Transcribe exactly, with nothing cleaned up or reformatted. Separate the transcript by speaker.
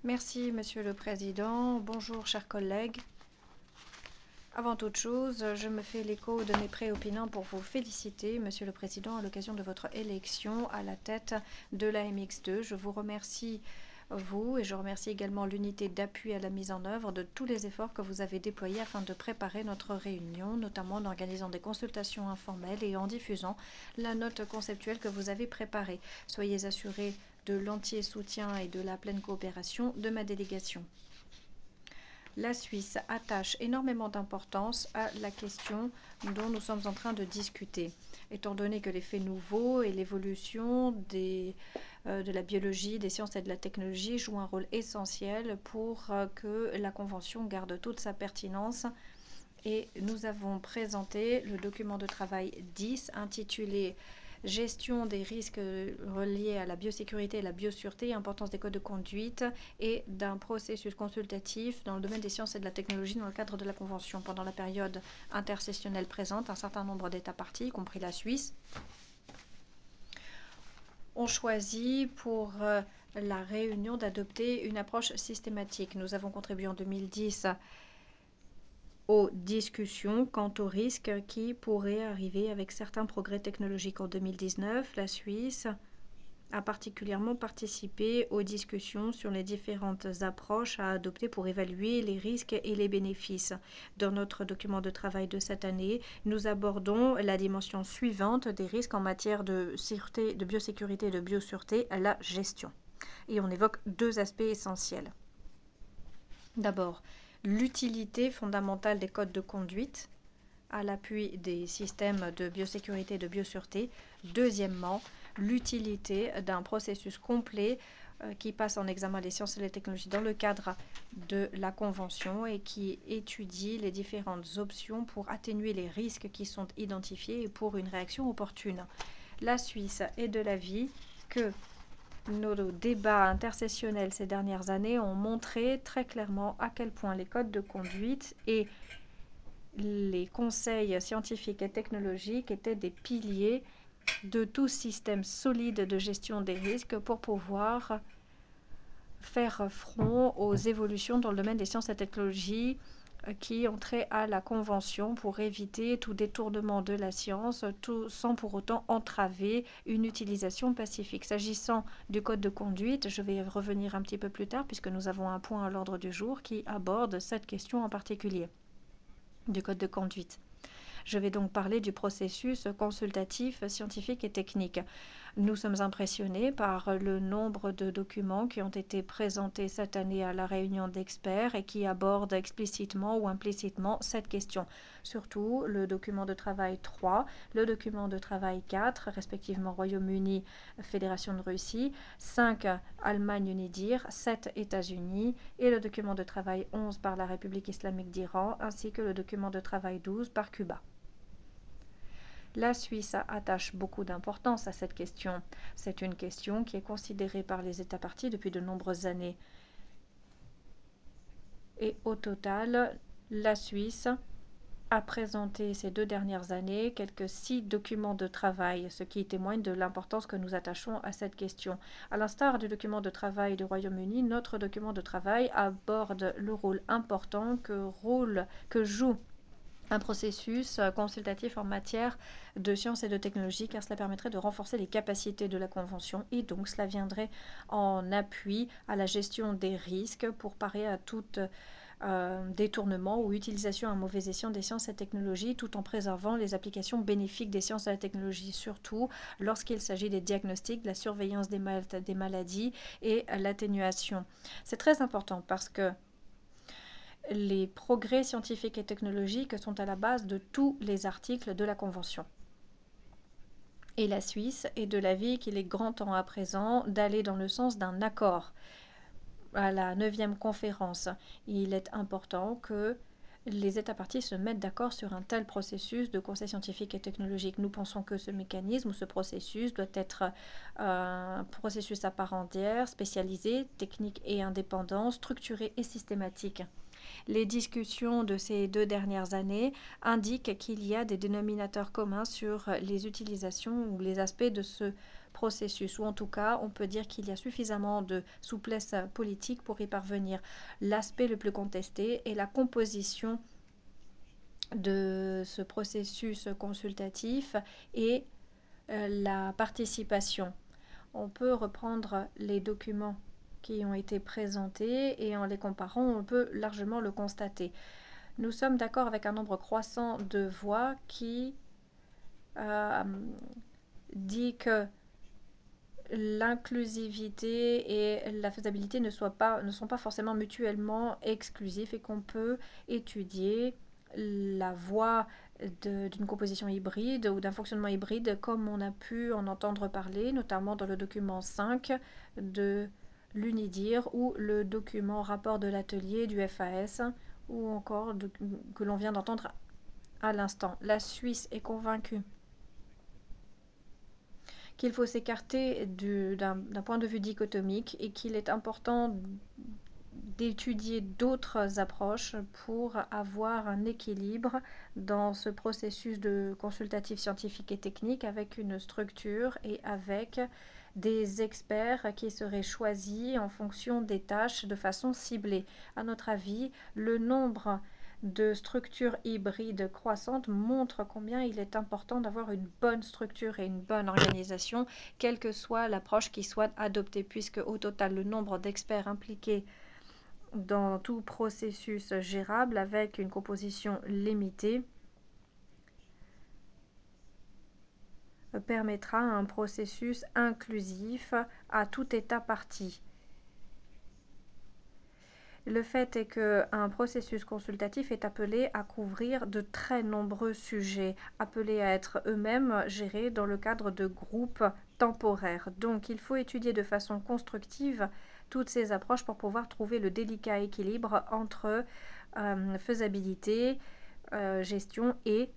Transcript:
Speaker 1: Merci, Monsieur le Président. Bonjour, chers collègues. Avant toute chose, je me fais l'écho de mes préopinants pour vous féliciter, Monsieur le Président, à l'occasion de votre élection à la tête de la M X deux. Je vous remercie, vous, et je remercie également l'unité d'appui à la mise en œuvre de tous les efforts que vous avez déployés afin de préparer notre réunion, notamment en organisant des consultations informelles et en diffusant la note conceptuelle que vous avez préparée. Soyez assurés de l'entier soutien et de la pleine coopération de ma délégation. La Suisse attache énormément d'importance à la question dont nous sommes en train de discuter, étant donné que les faits nouveaux et l'évolution des, euh, de la biologie, des sciences et de la technologie jouent un rôle essentiel pour euh, que la Convention garde toute sa pertinence. Et nous avons présenté le document de travail dix intitulé Gestion des risques reliés à la biosécurité et la biosureté, importance des codes de conduite et d'un processus consultatif dans le domaine des sciences et de la technologie dans le cadre de la Convention. Pendant la période intersessionnelle présente, un certain nombre d'États parties, y compris la Suisse, ont choisi pour la réunion d'adopter une approche systématique. Nous avons contribué en deux mille dix aux discussions quant aux risques qui pourraient arriver avec certains progrès technologiques. En deux mille dix-neuf, la Suisse a particulièrement participé aux discussions sur les différentes approches à adopter pour évaluer les risques et les bénéfices. Dans notre document de travail de cette année, nous abordons la dimension suivante des risques en matière de sûreté, de biosécurité et de biosureté, la gestion. Et on évoque deux aspects essentiels. D'abord, l'utilité fondamentale des codes de conduite à l'appui des systèmes de biosécurité et de biosureté. Deuxièmement, l'utilité d'un processus complet euh, qui passe en examen les sciences et les technologies dans le cadre de la Convention et qui étudie les différentes options pour atténuer les risques qui sont identifiés et pour une réaction opportune. La Suisse est de l'avis que nos débats intersessionnels ces dernières années ont montré très clairement à quel point les codes de conduite et les conseils scientifiques et technologiques étaient des piliers de tout système solide de gestion des risques pour pouvoir faire front aux évolutions dans le domaine des sciences et technologies qui ont trait à la Convention pour éviter tout détournement de la science, tout, sans pour autant entraver une utilisation pacifique. S'agissant du code de conduite, je vais y revenir un petit peu plus tard puisque nous avons un point à l'ordre du jour qui aborde cette question en particulier du code de conduite. Je vais donc parler du processus consultatif, scientifique et technique. Nous sommes impressionnés par le nombre de documents qui ont été présentés cette année à la réunion d'experts et qui abordent explicitement ou implicitement cette question. Surtout le document de travail trois, le document de travail quatre, respectivement Royaume-Uni, Fédération de Russie, cinq Allemagne Unidir, sept États-Unis et le document de travail onze par la République islamique d'Iran ainsi que le document de travail douze par Cuba. La Suisse attache beaucoup d'importance à cette question. C'est une question qui est considérée par les États parties depuis de nombreuses années. Et au total, la Suisse a présenté ces deux dernières années quelques six documents de travail, ce qui témoigne de l'importance que nous attachons à cette question. À l'instar du document de travail du Royaume-Uni, notre document de travail aborde le rôle important que, rôle, que joue un processus consultatif en matière de sciences et de technologie, car cela permettrait de renforcer les capacités de la Convention et donc cela viendrait en appui à la gestion des risques pour parer à tout euh, détournement ou utilisation à mauvais escient des sciences et technologies tout en préservant les applications bénéfiques des sciences et la technologie, surtout lorsqu'il s'agit des diagnostics, de la surveillance des, mal des maladies et l'atténuation. C'est très important parce que les progrès scientifiques et technologiques sont à la base de tous les articles de la Convention. Et la Suisse est de l'avis qu'il est grand temps à présent d'aller dans le sens d'un accord. À la neuvième conférence, il est important que les États parties se mettent d'accord sur un tel processus de conseil scientifique et technologique. Nous pensons que ce mécanisme ou ce processus doit être un processus à part entière, spécialisé, technique et indépendant, structuré et systématique. Les discussions de ces deux dernières années indiquent qu'il y a des dénominateurs communs sur les utilisations ou les aspects de ce processus, ou en tout cas, on peut dire qu'il y a suffisamment de souplesse politique pour y parvenir. L'aspect le plus contesté est la composition de ce processus consultatif et euh, la participation. On peut reprendre les documents qui ont été présentés et en les comparant, on peut largement le constater. Nous sommes d'accord avec un nombre croissant de voix qui euh, dit que l'inclusivité et la faisabilité ne, soient pas, ne sont pas forcément mutuellement exclusifs et qu'on peut étudier la voie d'une composition hybride ou d'un fonctionnement hybride comme on a pu en entendre parler, notamment dans le document cinq de l'UNIDIR ou le document rapport de l'atelier du F A S ou encore de, que l'on vient d'entendre à l'instant. La Suisse est convaincue qu'il faut s'écarter d'un point de vue dichotomique et qu'il est important d'étudier d'autres approches pour avoir un équilibre dans ce processus de consultatif scientifique et technique avec une structure et avec des experts qui seraient choisis en fonction des tâches de façon ciblée. À notre avis, le nombre de structures hybrides croissantes montre combien il est important d'avoir une bonne structure et une bonne organisation, quelle que soit l'approche qui soit adoptée, puisque au total, le nombre d'experts impliqués dans tout processus gérable avec une composition limitée permettra un processus inclusif à tout état partie. Le fait est qu'un processus consultatif est appelé à couvrir de très nombreux sujets, appelés à être eux-mêmes gérés dans le cadre de groupes temporaires. Donc il faut étudier de façon constructive toutes ces approches pour pouvoir trouver le délicat équilibre entre euh, faisabilité, euh, gestion et